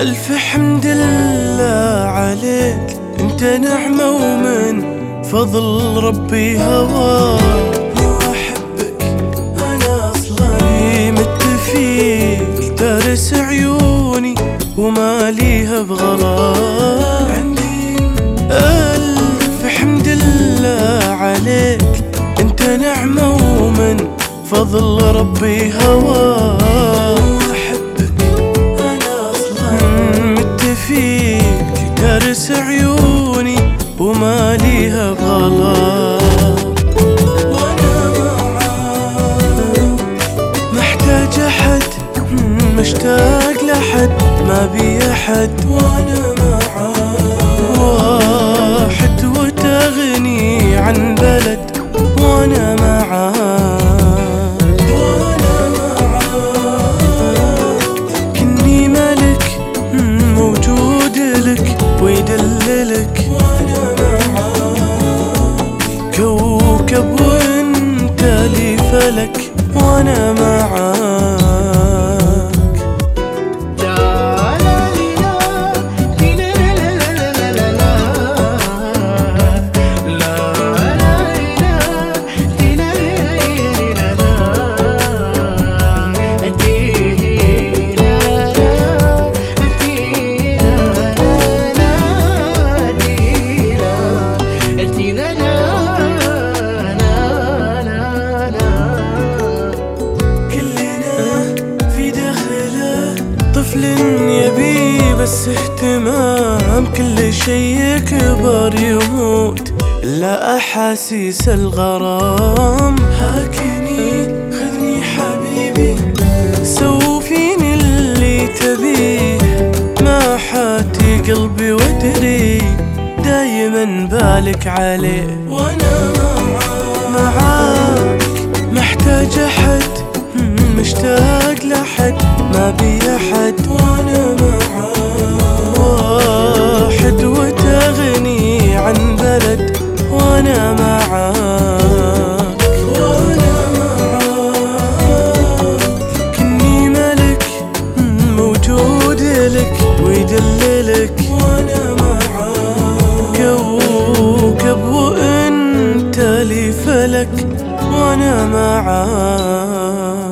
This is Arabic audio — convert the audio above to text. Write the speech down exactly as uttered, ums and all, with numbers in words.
ألف حمد لله عليك، انت نعمة ومن فضل ربي هواك. وأحبك أنا أصلا مت فيك، ترس عيوني وما ليها بغلاك. عندي ألف حمد لله عليك، انت نعمة ومن فضل ربي هواك. فيك ترس عيوني وما ليها بغلاك. وانا معاك محتاج احد، مشتاق لحد، ما بي احد. وانا معاك واحد وتغني عن بلد. وانا معاك ويدللك. وانا معاك كوكب وانت لي فلك. وانا معاك طفل يبي بس اهتمام، كل شي يكبر يموت إلا أحاسيس الغرام. هاكني خذني حبيبي، سو فيني اللي تبيه، ما حاتي قلبي وادري دايما بالك عليه. وانا معاك محتاج احد، مشتاق لحد، ما بي احد. وانا معاك واحد وتغني عن بلد. وانا معاك وانا معاك كني ملك موجود لك ويدللك. وانا معاك كوكب وانت لي فلك. وانا معاك